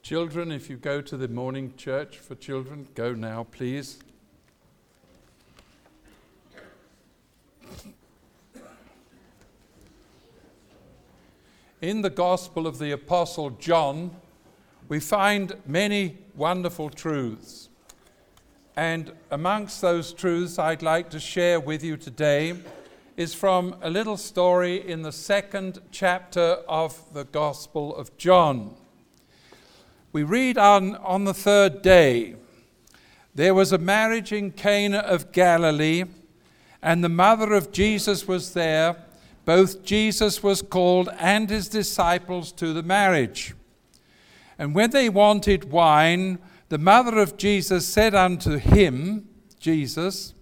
Children, if you go to the morning church for children, go now, please. In the Gospel of the Apostle John, we find many wonderful truths. And amongst those truths I'd like to share with you today is from a little story in the 2nd chapter of the Gospel of John. We read on the 3rd day, there was a marriage in Cana of Galilee, and the mother of Jesus was there. Both Jesus was called and his disciples to the marriage. And when they wanted wine, the mother of Jesus said unto him, Jesus,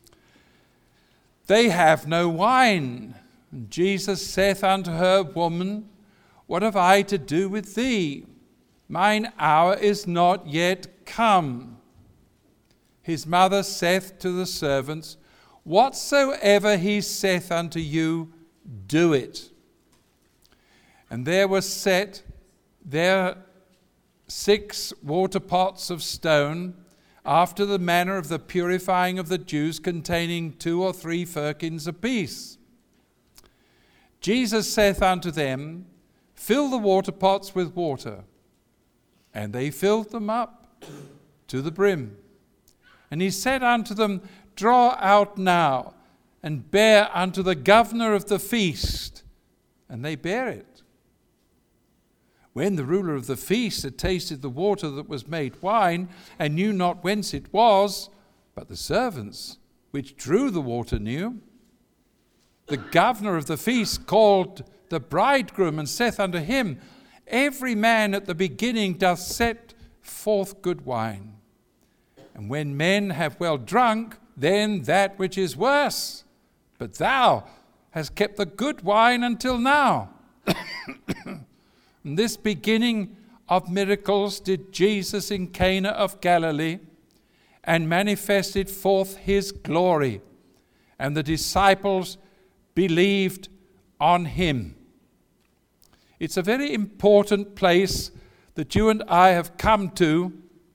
they have no wine. And Jesus saith unto her, Woman, what have I to do with thee? Mine hour is not yet come. His mother saith to the servants, Whatsoever he saith unto you, do it. And there were set there 6 water pots of stone, after the manner of the purifying of the Jews, containing 2 or 3 firkins apiece. Jesus saith unto them, Fill the water pots with water. And they filled them up to the brim. And he said unto them, Draw out now, and bear unto the governor of the feast. And they bare it. When the ruler of the feast had tasted the water that was made wine, and knew not whence it was, but the servants which drew the water knew, the governor of the feast called the bridegroom, and saith unto him, Every man at the beginning doth set forth good wine. And when men have well drunk, then that which is worse. But thou hast kept the good wine until now. And this beginning of miracles did Jesus in Cana of Galilee, and manifested forth his glory. And the disciples believed on him. It's a very important place that you and I have come to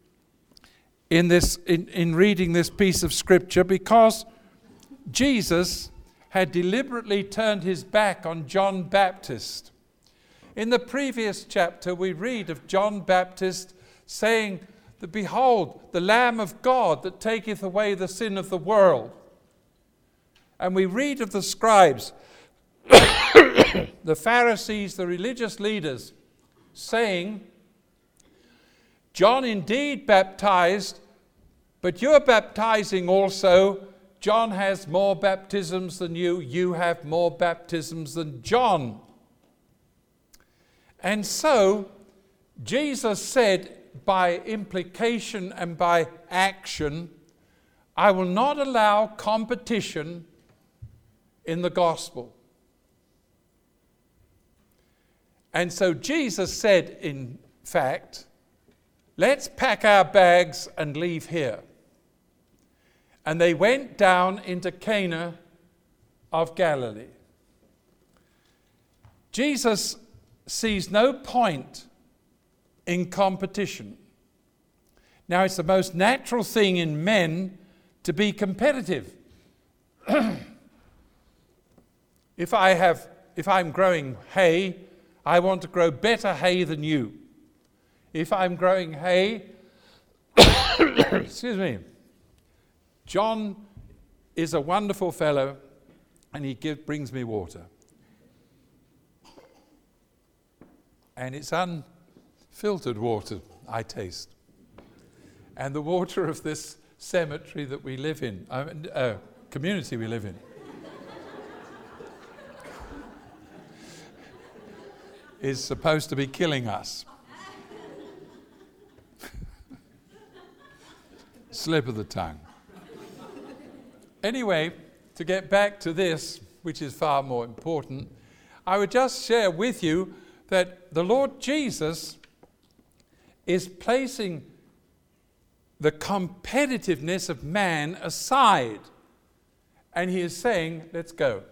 in reading this piece of scripture, because Jesus had deliberately turned his back on John Baptist. In the previous chapter, we read of John Baptist saying that, Behold, the Lamb of God that taketh away the sin of the world. And we read of the scribes, the Pharisees, the religious leaders, saying, John indeed baptized, but you're baptizing also. John has more baptisms than you. You have more baptisms than John. And so Jesus said, by implication and by action, I will not allow competition in the gospel. And so Jesus said, in fact, let's pack our bags and leave here. And they went down into Cana of Galilee. Jesus sees no point in competition. Now, it's the most natural thing in men to be competitive. If I'm growing hay, I want to grow better hay than you. If I'm growing hay, excuse me, John is a wonderful fellow, and he brings me water. And it's unfiltered water I taste. And the water of this cemetery that we live in, community we live in, is supposed to be killing us. Slip of the tongue. Anyway, to get back to this, which is far more important, I would just share with you that the Lord Jesus is placing the competitiveness of man aside. And he is saying, let's go.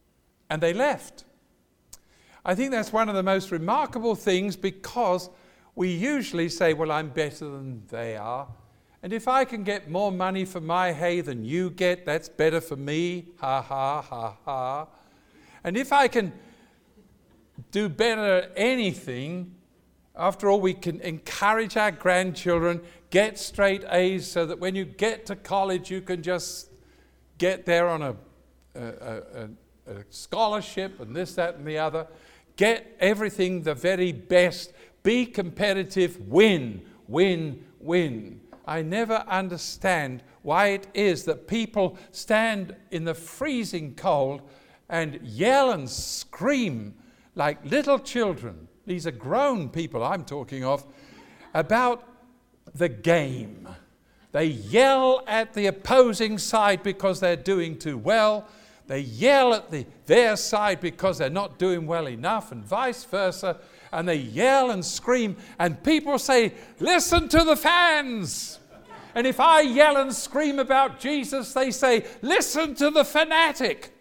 And they left. I think that's one of the most remarkable things, because we usually say, well, I'm better than they are. And if I can get more money for my hay than you get, that's better for me. Ha, ha, ha, ha. And if I can do better at anything, after all, we can encourage our grandchildren, get straight A's so that when you get to college, you can just get there on a scholarship and this, that, and the other. Get everything the very best. Be competitive. Win, win, win. I never understand why it is that people stand in the freezing cold and yell and scream like little children. These are grown people I'm talking of, about the game. They yell at the opposing side because they're doing too well. They yell at their side because they're not doing well enough, and vice versa. And they yell and scream, and people say, listen to the fans. And if I yell and scream about Jesus, they say, listen to the fanatic.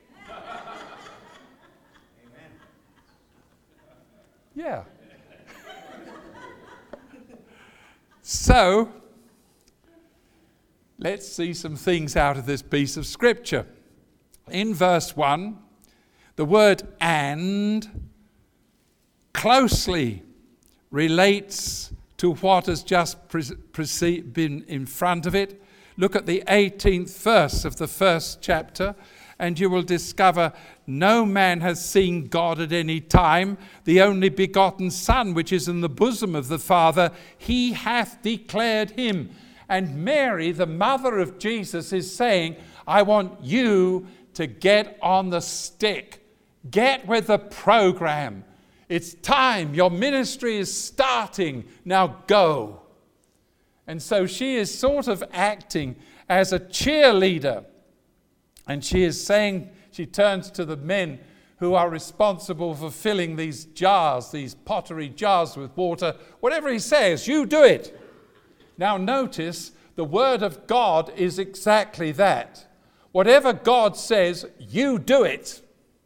Amen. Yeah. So, let's see some things out of this piece of scripture. In verse 1, the word "and" closely relates to what has just been in front of it. Look at the 18th verse of the first chapter, and you will discover no man has seen God at any time. The only begotten Son, which is in the bosom of the Father, he hath declared him. And Mary, the mother of Jesus, is saying, I want you to get on the stick. Get with the program. It's time. Your ministry is starting. Now go. And so she is sort of acting as a cheerleader. And she is saying, she turns to the men who are responsible for filling these jars, these pottery jars with water. Whatever he says, you do it. Now notice, the word of God is exactly that. Whatever God says, you do it.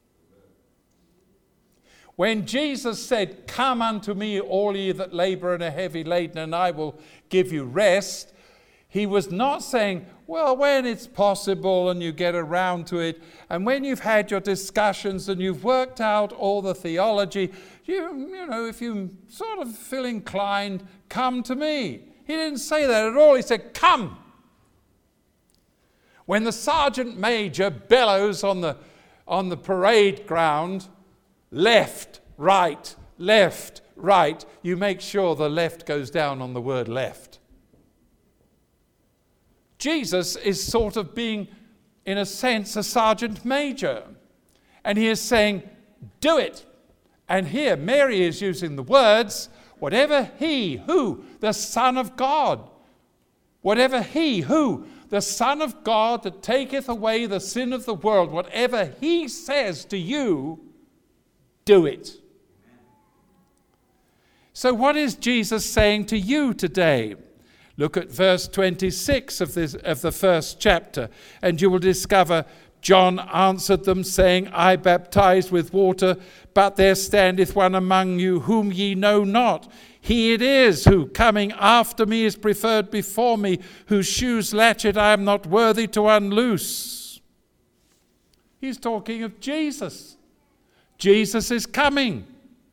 When Jesus said, come unto me, all ye that labor and are heavy laden, and I will give you rest, he was not saying, well, when it's possible and you get around to it, and when you've had your discussions and you've worked out all the theology, you know, if you sort of feel inclined, come to me. He didn't say that at all. He said, come. When the sergeant major bellows on the parade ground, left, right, you make sure the left goes down on the word left. Jesus is sort of being, in a sense, a sergeant major. And he is saying, do it. And here Mary is using the words, whatever he, who? The Son of God. Whatever he, who? The Son of God that taketh away the sin of the world. Whatever he says to you, do it. So what is Jesus saying to you today? Look at verse 26 of the first chapter, and you will discover John answered them, saying, I baptize with water, but there standeth one among you whom ye know not. He it is who, coming after me, is preferred before me, whose shoes latchet I am not worthy to unloose. He's talking of Jesus. Jesus is coming.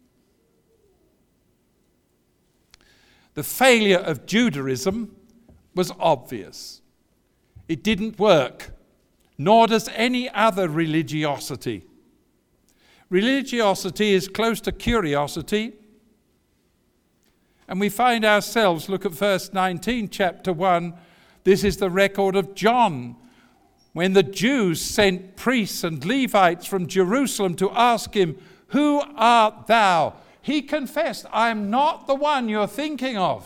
The failure of Judaism was obvious. It didn't work, nor does any other religiosity. Religiosity is close to curiosity, and we find ourselves, look at verse 19, chapter 1, this is the record of John, when the Jews sent priests and Levites from Jerusalem to ask him, who art thou? He confessed, I am not the one you're thinking of.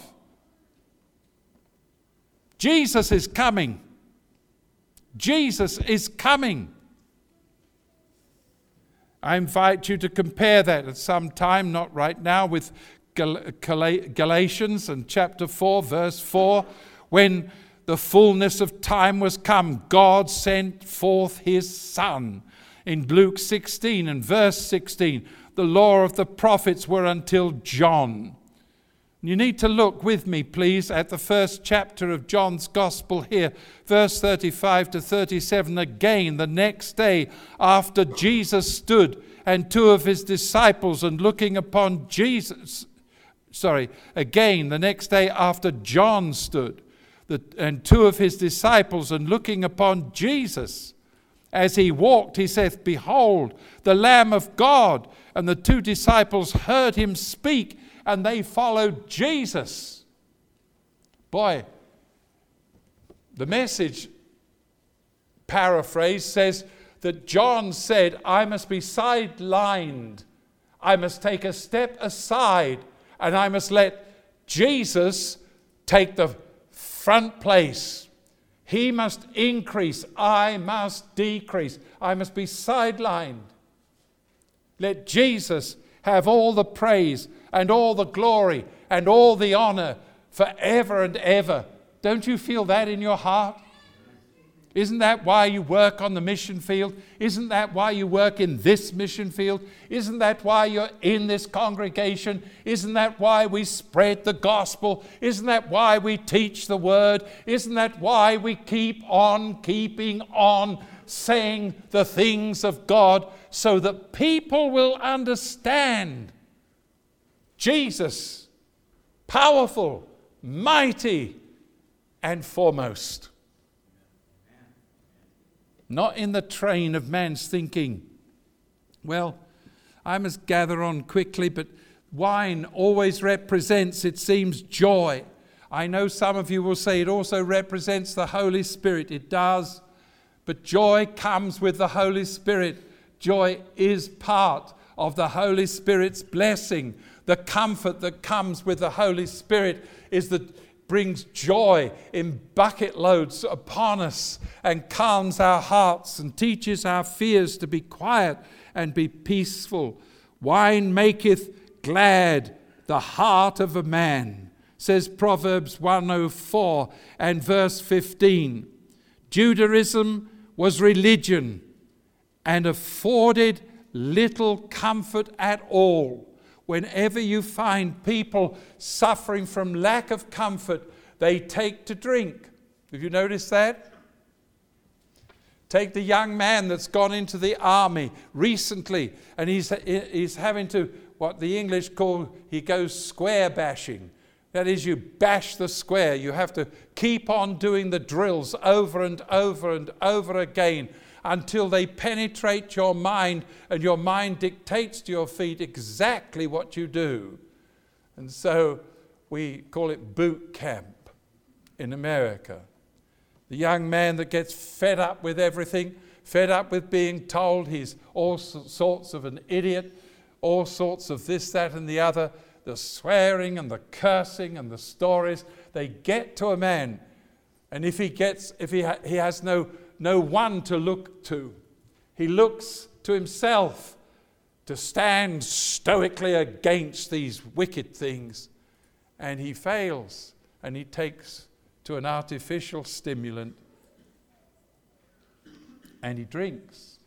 Jesus is coming. Jesus is coming. I invite you to compare that at some time, not right now, with Galatians and chapter 4, verse 4, when the fullness of time was come, God sent forth his Son. In Luke 16 and verse 16, the law of the prophets were until John. You need to look with me, please, at the first chapter of John's Gospel here, verse 35 to 37. Again, the next day after Jesus stood and two of his disciples and looking upon Jesus, again, the next day after John stood and two of his disciples and looking upon Jesus, as he walked, he saith, Behold, the Lamb of God. And the two disciples heard him speak, and they followed Jesus. Boy, the Message paraphrase says that John said, I must be sidelined. I must take a step aside, and I must let Jesus take the front place. He must increase. I must decrease. I must be sidelined. Let Jesus have all the praise and all the glory and all the honor forever and ever. Don't you feel that in your heart? Isn't that why you work on the mission field? Isn't that why you work in this mission field? Isn't that why you're in this congregation? Isn't that why we spread the gospel? Isn't that why we teach the word? Isn't that why we keep on keeping on saying the things of God so that people will understand Jesus, powerful, mighty, and foremost? Not in the train of man's thinking. Well, I must gather on quickly, but wine always represents, it seems, joy. I know some of you will say it also represents the Holy Spirit. It does. But joy comes with the Holy Spirit. Joy is part of the Holy Spirit's blessing. The comfort that comes with the Holy Spirit is that brings joy in bucket loads upon us and calms our hearts and teaches our fears to be quiet and be peaceful. Wine maketh glad the heart of a man, says Proverbs 104 and verse 15. Judaism was religion and afforded little comfort at all. Whenever you find people suffering from lack of comfort, they take to drink. Have you noticed that? Take the young man that's gone into the army recently, and he's having to, what the English call, he goes square bashing. That is, you bash the square. You have to keep on doing the drills over and over and over again until they penetrate your mind, and your mind dictates to your feet exactly what you do. And so we call it boot camp in America. The young man that gets fed up with everything, fed up with being told he's all sorts of an idiot, all sorts of this, that, and the other, the swearing and the cursing and the stories, they get to a man. And if he has no one to look to, he looks to himself to stand stoically against these wicked things. And he fails, and he takes to an artificial stimulant, and he drinks.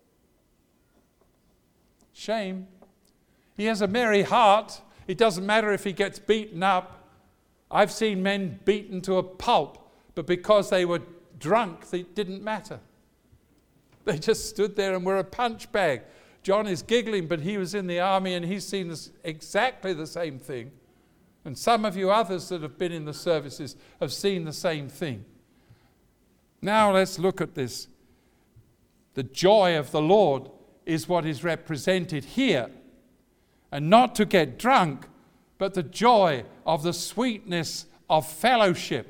Shame. He has a merry heart. It doesn't matter if he gets beaten up. I've seen men beaten to a pulp, but because they were drunk, it didn't matter. They just stood there and were a punch bag. John is giggling, but he was in the army and he's seen exactly the same thing. And some of you others that have been in the services have seen the same thing. Now let's look at this. The joy of the Lord is what is represented here. And not to get drunk, but the joy of the sweetness of fellowship.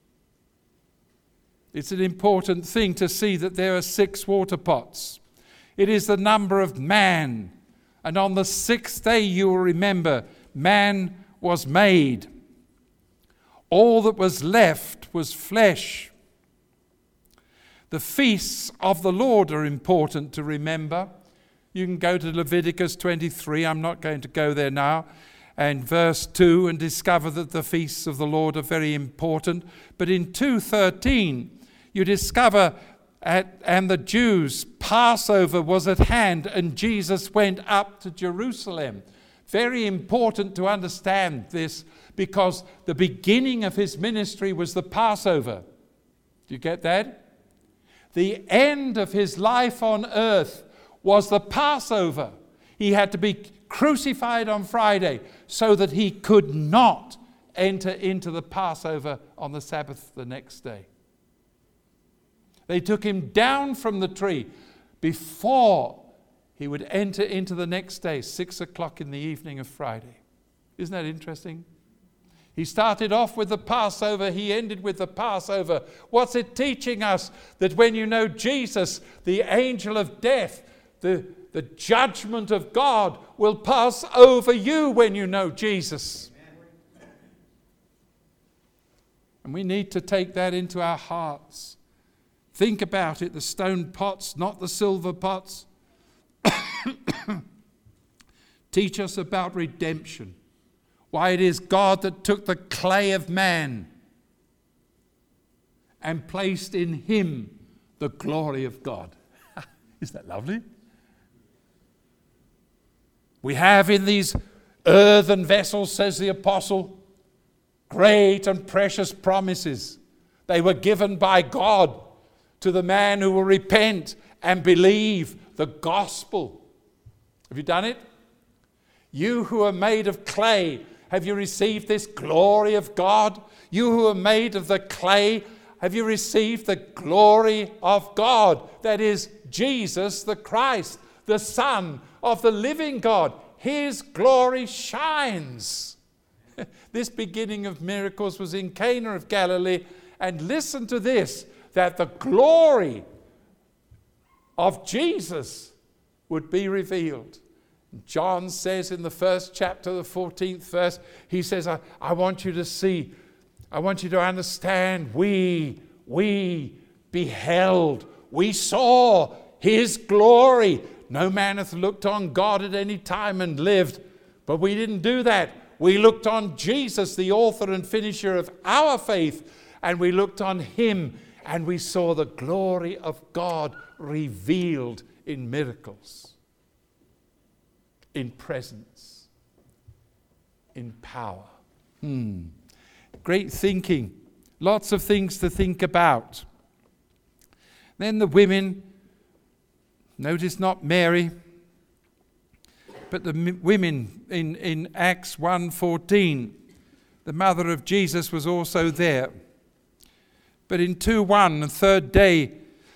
It's an important thing to see that there are 6 water pots. It is the number of man. And on the 6th day, you will remember, man was made. All that was left was flesh. The feasts of the Lord are important to remember. You can go to Leviticus 23. I'm not going to go there now. And verse 2, and discover that the feasts of the Lord are very important. But in 2:13, you discover and the Jews' Passover was at hand, and Jesus went up to Jerusalem. Very important to understand this, because the beginning of his ministry was the Passover. Do you get that? The end of his life on earth was the Passover. He had to be crucified on Friday so that he could not enter into the Passover on the Sabbath the next day. They took him down from the tree before he would enter into the next day, 6 o'clock in the evening of Friday. Isn't that interesting? He started off with the Passover, he ended with the Passover. What's it teaching us? That when you know Jesus, the angel of death, the judgment of God will pass over you when you know Jesus. And we need to take that into our hearts. Think about it, the stone pots, not the silver pots. Teach us about redemption. Why it is God that took the clay of man and placed in him the glory of God. Isn't that lovely? We have in these earthen vessels, says the apostle, great and precious promises. They were given by God to the man who will repent and believe the gospel. Have you done it? You who are made of clay, have you received this glory of God? You who are made of the clay, have you received the glory of God? That is Jesus the Christ, the Son of the living God. His glory shines. This beginning of miracles was in Cana of Galilee. And listen to this, that the glory of Jesus would be revealed. John says in the first chapter, the 14th verse, he says, I want you to see, I want you to understand, we beheld, we saw his glory. No man hath looked on God at any time and lived, but we didn't do that. We looked on Jesus, the author and finisher of our faith, and we looked on him, and we saw the glory of God revealed in miracles, in presence, in power. Great thinking. Lots of things to think about. Then the women, notice not Mary, but the women in Acts 1:14. The mother of Jesus was also there. But in 2:1, the third day,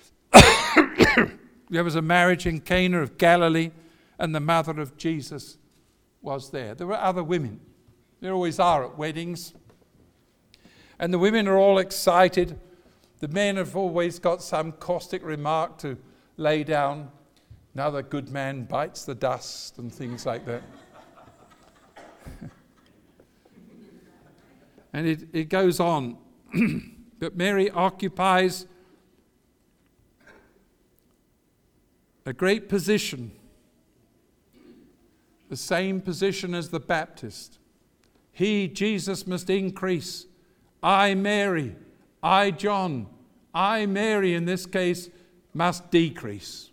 there was a marriage in Cana of Galilee, and the mother of Jesus was there. There were other women. There always are at weddings. And the women are all excited. The men have always got some caustic remark to lay down. Another good man bites the dust and things like that. And it goes on. But Mary occupies a great position, the same position as the Baptist. He, Jesus, must increase. I, Mary, I, John, I, Mary, in this case, must decrease.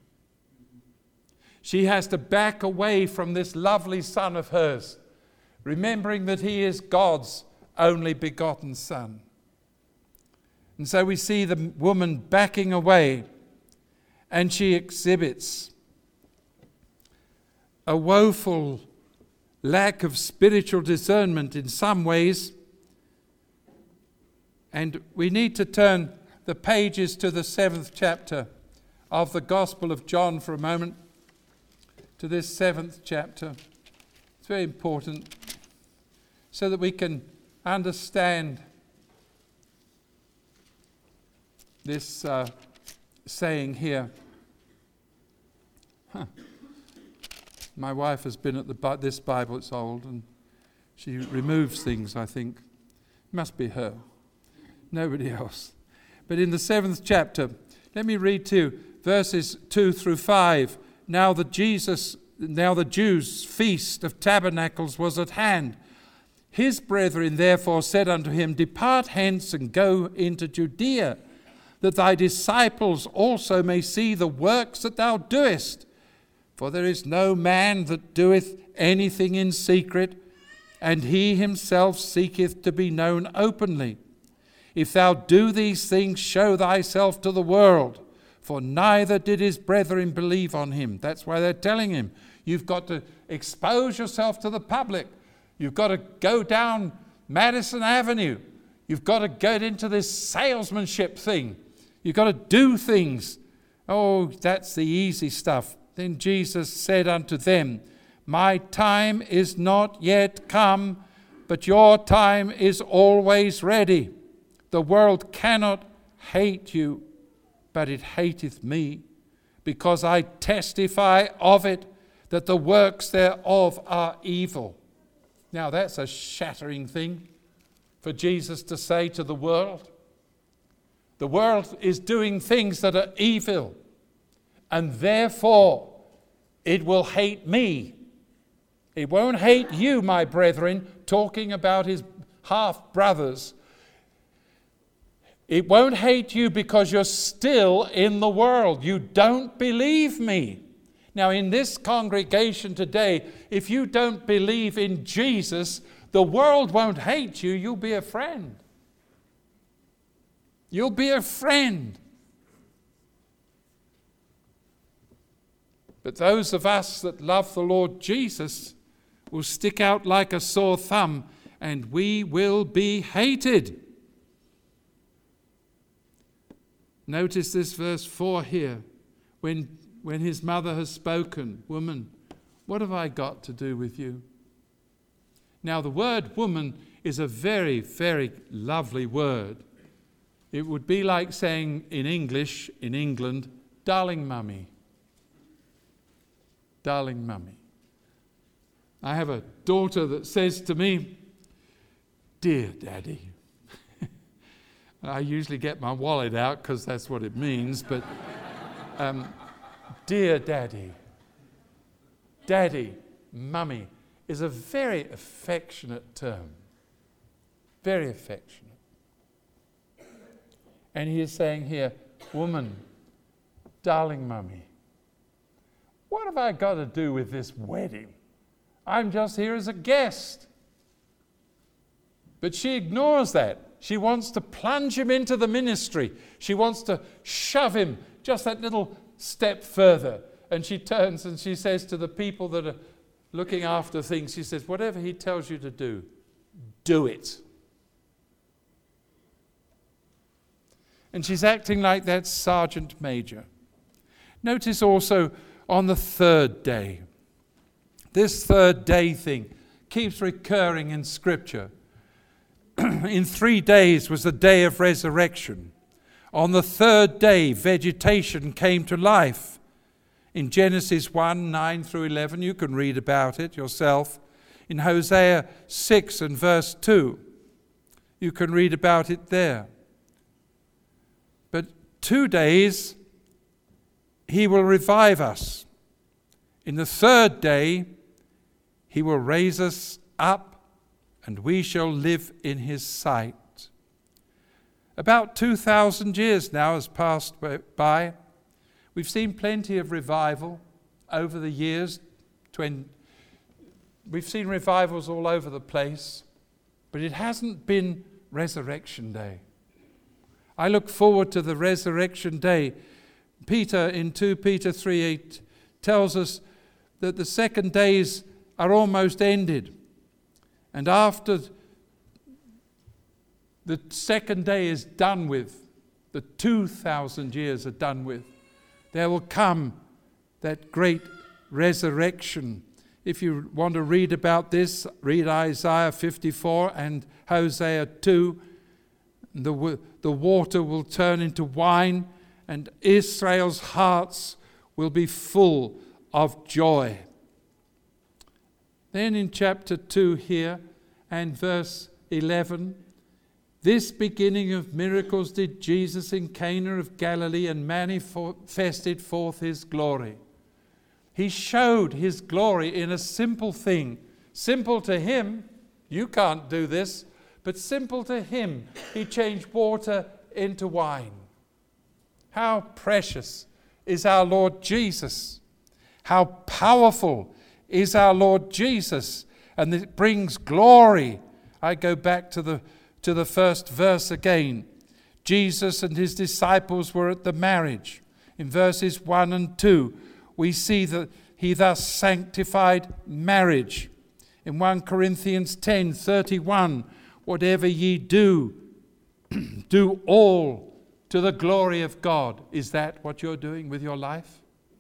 She has to back away from this lovely son of hers, remembering that he is God's only begotten son. And so we see the woman backing away, and she exhibits a woeful lack of spiritual discernment in some ways. And we need to turn the pages to the 7th chapter of the Gospel of John for a moment, to this 7th chapter. It's very important so that we can understand this saying here. My wife has been at this Bible, it's old, and she removes things, I think. It must be her. Nobody else. But in the 7th chapter, let me read to you verses 2 through 5. Now the Jews' feast of tabernacles was at hand. His brethren therefore said unto him, Depart hence and go into Judea, that thy disciples also may see the works that thou doest. For there is no man that doeth anything in secret, and he himself seeketh to be known openly. If thou do these things, show thyself to the world, for neither did his brethren believe on him. That's why they're telling him, you've got to expose yourself to the public. You've got to go down Madison Avenue. You've got to get into this salesmanship thing. You've got to do things. Oh, that's the easy stuff. Then Jesus said unto them, my time is not yet come, but your time is always ready. The world cannot hate you, but it hateth me, because I testify of it, that the works thereof are evil. Now that's a shattering thing for Jesus to say to the world. The world is doing things that are evil, and therefore it will hate me. It won't hate you, my brethren, talking about his half-brothers. It won't hate you because you're still in the world. You don't believe me. Now, in this congregation today, if you don't believe in Jesus, the world won't hate you. You'll be a friend. You'll be a friend. But those of us that love the Lord Jesus will stick out like a sore thumb, and we will be hated. Notice this verse 4 here. When his mother has spoken, woman, what have I got to do with you? Now the word woman is a very, very lovely word. It would be like saying in English, in England, darling mummy. Darling mummy. I have a daughter that says to me, dear daddy. I usually get my wallet out because that's what it means, but dear daddy. Daddy, mummy is a very affectionate term. Very affectionate. And he is saying here, woman, darling mummy, what have I got to do with this wedding? I'm just here as a guest. But she ignores that. She wants to plunge him into the ministry. She wants to shove him just that little step further. And she turns and she says to the people that are looking after things, she says, whatever he tells you to do, do it. And she's acting like that sergeant major. Notice also on the third day. This third day thing keeps recurring in Scripture. In 3 days was the day of resurrection. On the third day, vegetation came to life. In Genesis 1, 9 through 11, you can read about it yourself. In Hosea 6 and verse 2, you can read about it there. But 2 days, he will revive us. In the third day, he will raise us up, and we shall live in his sight. About 2,000 years now has passed by. We've seen plenty of revival over the years. We've seen revivals all over the place, but it hasn't been Resurrection Day. I look forward to the Resurrection Day. Peter, in 2 Peter 3:8, tells us that the second days are almost ended. And after the second day is done with, the 2,000 years are done with, there will come that great resurrection. If you want to read about this, read Isaiah 54 and Hosea 2. The water will turn into wine, and Israel's hearts will be full of joy. Then in chapter 2 here and verse 11, this beginning of miracles did Jesus in Cana of Galilee and manifested forth his glory. He showed his glory in a simple thing. Simple to him, you can't do this, but simple to him, he changed water into wine. How precious is our Lord Jesus. How powerful is our Lord Jesus, and it brings glory. I go back to the first verse again. Jesus and his disciples were at the marriage. In verses 1 and 2, we see that he thus sanctified marriage. In 1 Corinthians 10:31, whatever ye do, do all to the glory of God. Is that what you're doing with your life?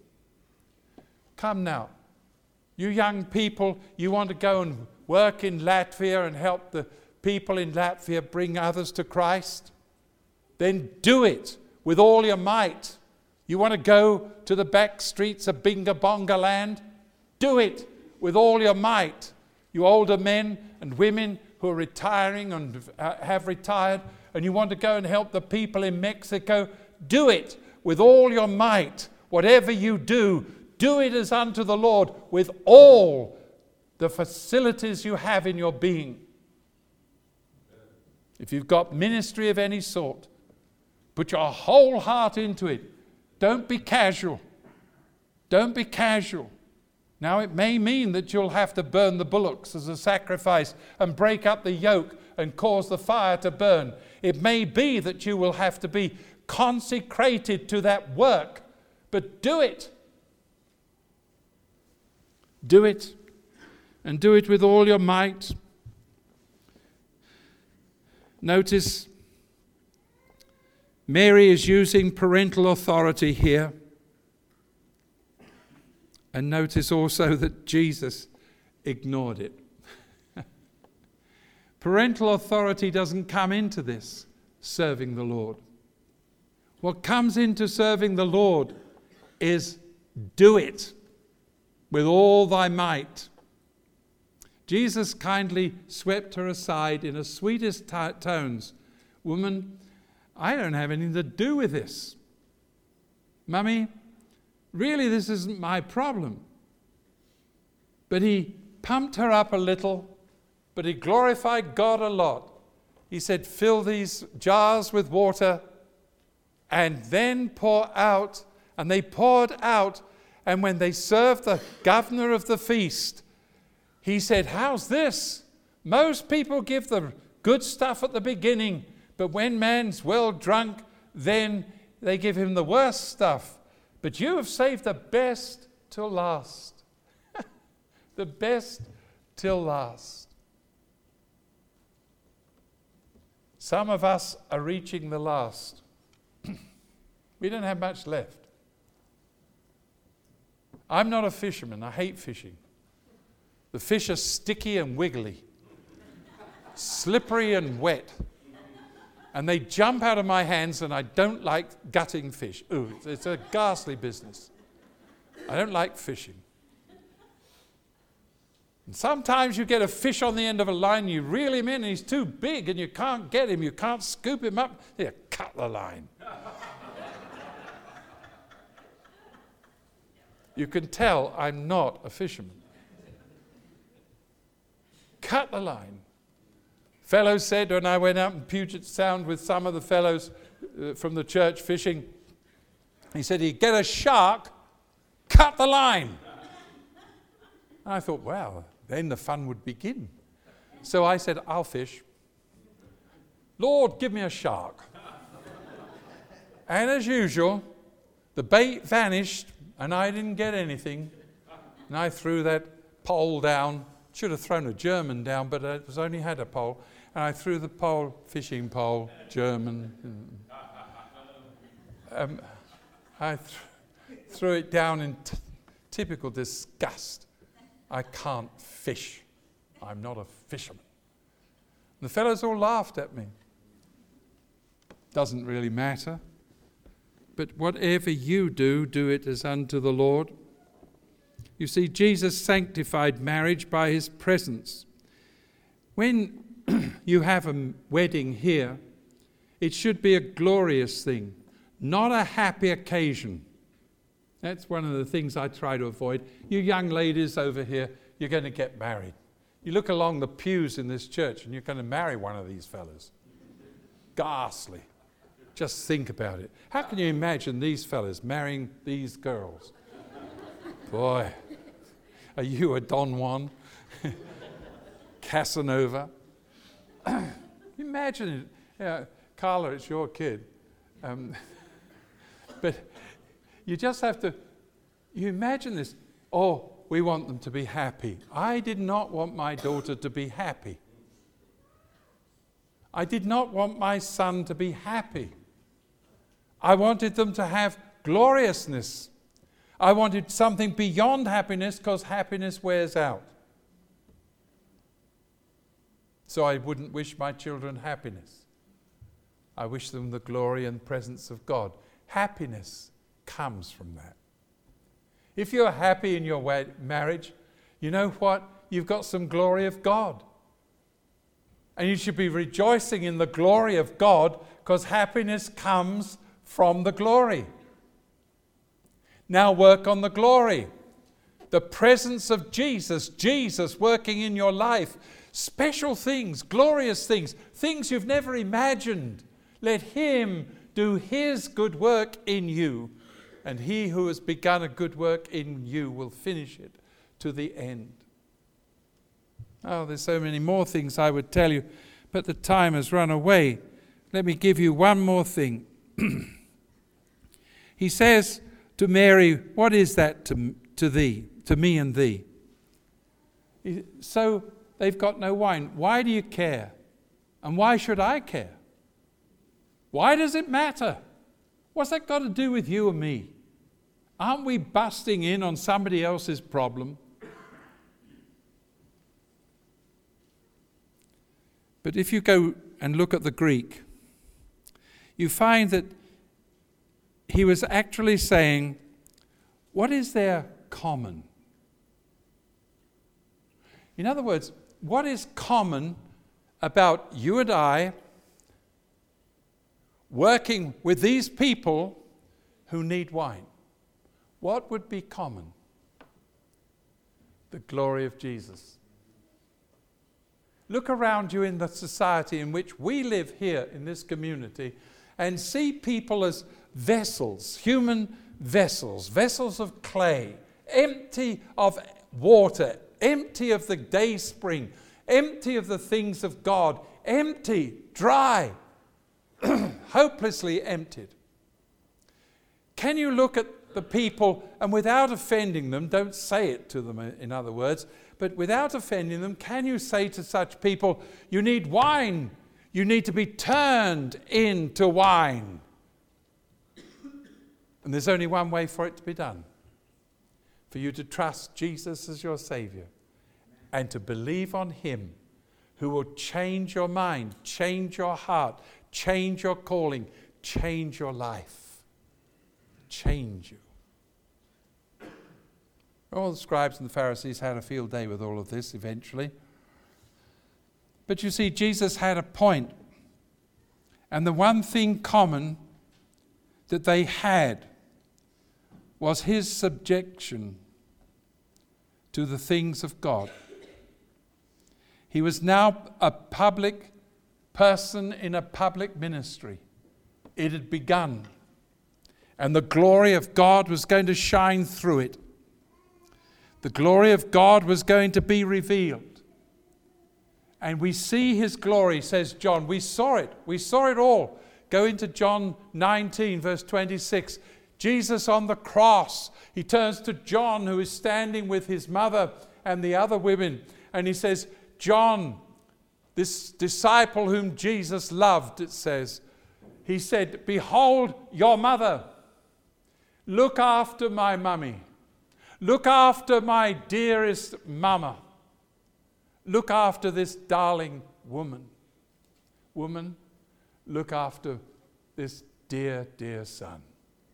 Come now. You young people, you want to go and work in Latvia and help the people in Latvia bring others to Christ? Then do it with all your might. You want to go to the back streets of Binga Bonga land? Do it with all your might. You older men and women who are retiring and have retired, and you want to go and help the people in Mexico? Do it with all your might. Whatever you do, do it as unto the Lord with all the facilities you have in your being. If you've got ministry of any sort, put your whole heart into it. Don't be casual. Don't be casual. Now, it may mean that you'll have to burn the bullocks as a sacrifice and break up the yoke and cause the fire to burn. It may be that you will have to be consecrated to that work, but do it. Do it, and do it with all your might. Notice Mary is using parental authority here. And notice also that Jesus ignored it. Parental authority doesn't come into this, serving the Lord. What comes into serving the Lord is do it with all thy might. Jesus kindly swept her aside in the sweetest tones. Woman, I don't have anything to do with this. Mummy, really this isn't my problem. But he pumped her up a little, but he glorified God a lot. He said, fill these jars with water and then pour out. And they poured out. And when they served the governor of the feast, he said, how's this? Most people give the good stuff at the beginning, but when man's well drunk, then they give him the worst stuff. But you have saved the best till last. The best till last. Some of us are reaching the last. We don't have much left. I'm not a fisherman. I hate fishing. The fish are sticky and wiggly, slippery and wet. And they jump out of my hands, and I don't like gutting fish. Ooh, it's a ghastly business. I don't like fishing. And sometimes you get a fish on the end of a line, you reel him in, and he's too big, and you can't get him, you can't scoop him up. There, cut the line. You can tell I'm not a fisherman. Cut the line. Fellow said when I went out in Puget Sound with some of the fellows from the church fishing, he said, you get a shark, cut the line. And I thought, wow, then the fun would begin. So I said, I'll fish. Lord, give me a shark. And as usual, the bait vanished and I didn't get anything. And I threw that pole down. Should have thrown a German down, but it was only had a pole. And I threw the pole, fishing pole, German. I threw it down in typical disgust. I can't fish. I'm not a fisherman. And the fellows all laughed at me. Doesn't really matter. But whatever you do, do it as unto the Lord. You see, Jesus sanctified marriage by his presence. When you have a wedding here, it should be a glorious thing, not a happy occasion. That's one of the things I try to avoid. You young ladies over here, you're going to get married. You look along the pews in this church and you're going to marry one of these fellas. Ghastly. Just think about it. How can you imagine these fellas marrying these girls? Boy, are you a Don Juan? Casanova. Imagine it. Yeah, Carla, it's your kid. But you just have to, you imagine this. Oh, we want them to be happy. I did not want my daughter to be happy. I did not want my son to be happy. I wanted them to have gloriousness. I wanted something beyond happiness, because happiness wears out. So I wouldn't wish my children happiness. I wish them the glory and presence of God. Happiness comes from that. If you're happy in your marriage, you know what? You've got some glory of God. And you should be rejoicing in the glory of God, because happiness comes from the glory. Now work on the glory. The presence of Jesus, Jesus working in your life. Special things, glorious things, things you've never imagined. Let Him do His good work in you. And He who has begun a good work in you will finish it to the end. Oh, there's so many more things I would tell you, but the time has run away. Let me give you one more thing. He says to Mary, what is that to thee, to me and thee? So they've got no wine. Why do you care? And why should I care? Why does it matter? What's that got to do with you and me? Aren't we busting in on somebody else's problem? But if you go and look at the Greek, you find that he was actually saying, what is there common? In other words, what is common about you and I working with these people who need wine? What would be common? The glory of Jesus. Look around you in the society in which we live here in this community and see people as vessels, human vessels, vessels of clay, empty of water, empty of the day spring, empty of the things of God, empty, dry, hopelessly emptied. Can you look at the people and without offending them, don't say it to them in other words, but without offending them, can you say to such people, you need wine, you need to be turned into wine? And there's only one way for it to be done. For you to trust Jesus as your Savior and to believe on Him who will change your mind, change your heart, change your calling, change your life. Change you. All the scribes and the Pharisees had a field day with all of this eventually. But you see, Jesus had a point. And the one thing common that they had was His subjection to the things of God. He was now a public person in a public ministry. It had begun. And the glory of God was going to shine through it. The glory of God was going to be revealed. And we see His glory, says John. We saw it. We saw it all. Go into John 19, verse 26. Jesus on the cross. He turns to John, who is standing with his mother and the other women. And he says, John, this disciple whom Jesus loved, it says, he said, behold your mother. Look after my mummy. Look after my dearest mama. Look after this darling woman. Woman, look after this dear, dear son.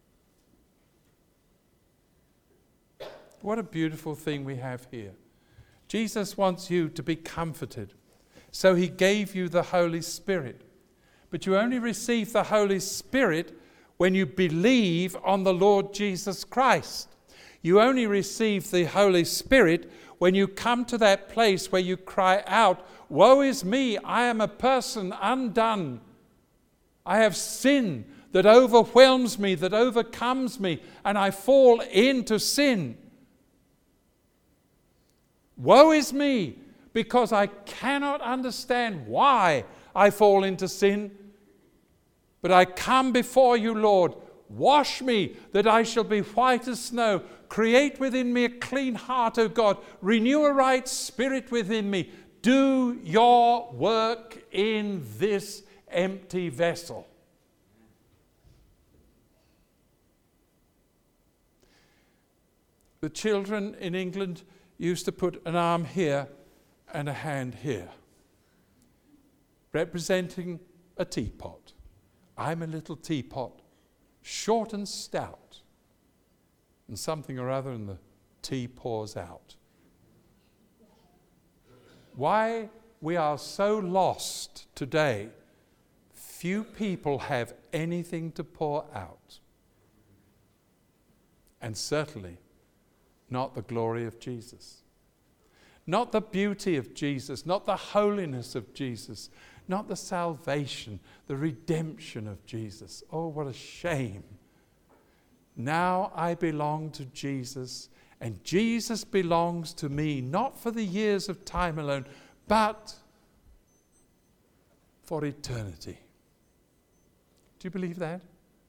What a beautiful thing we have here. Jesus wants you to be comforted. So He gave you the Holy Spirit. But you only receive the Holy Spirit when you believe on the Lord Jesus Christ. You only receive the Holy Spirit when you come to that place where you cry out, woe is me, I am a person undone. I have sin that overwhelms me, that overcomes me, and I fall into sin. Woe is me, because I cannot understand why I fall into sin. But I come before you, Lord. Wash me that I shall be white as snow. Create within me a clean heart, O God. Renew a right spirit within me. Do your work in this empty vessel. The children in England used to put an arm here and a hand here, representing a teapot. I'm a little teapot, short and stout, and something or other, and the tea pours out. Why we are so lost today, few people have anything to pour out. And certainly not the glory of Jesus. Not the beauty of Jesus, not the holiness of Jesus, not the salvation, the redemption of Jesus. Oh, what a shame. Now I belong to Jesus, and Jesus belongs to me, not for the years of time alone, but for eternity. Do you believe that?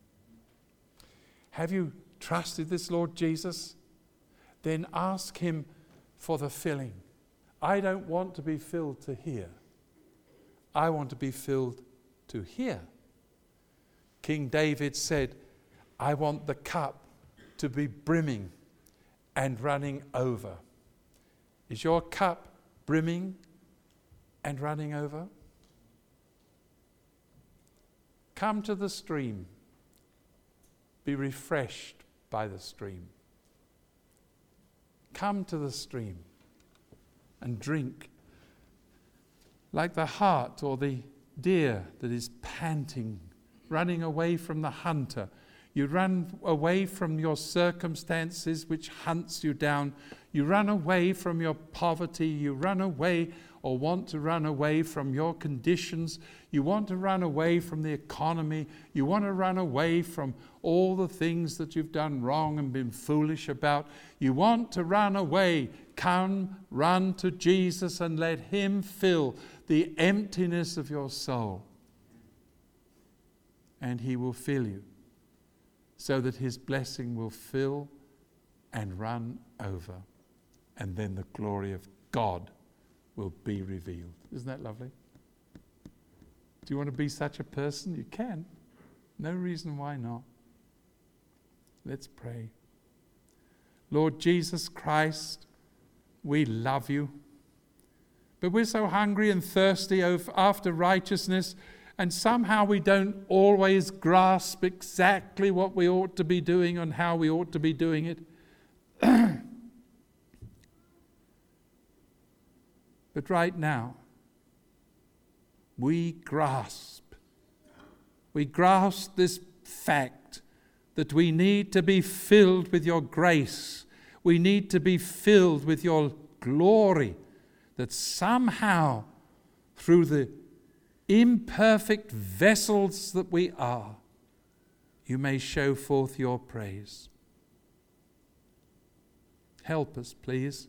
Have you trusted this Lord Jesus? Then ask him for the filling. I don't want to be filled to here. I want to be filled to here. King David said, I want the cup to be brimming and running over. Is your cup brimming and running over? Come to the stream. Be refreshed by the stream. Come to the stream and drink like the hart or the deer that is panting, running away from the hunter. You run away from your circumstances which hunts you down. You run away from your poverty. You run away or want to run away from your conditions. You want to run away from the economy. You want to run away from all the things that you've done wrong and been foolish about. You want to run away. Come, run to Jesus and let him fill the emptiness of your soul. And he will fill you so that his blessing will fill and run over. And then the glory of God will be revealed. Isn't that lovely? Do you want to be such a person? You can. No reason why not. Let's pray. Lord Jesus Christ, we love you. But we're so hungry and thirsty after righteousness, and somehow we don't always grasp exactly what we ought to be doing and how we ought to be doing it. But right now, we grasp this fact that we need to be filled with your grace. We need to be filled with your glory, that somehow through the imperfect vessels that we are, you may show forth your praise. Help us, please,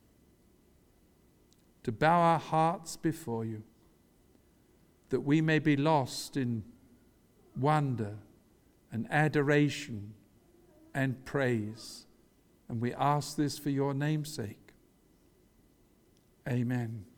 to bow our hearts before you, that we may be lost in wonder and adoration and praise. And we ask this for your name's sake. Amen.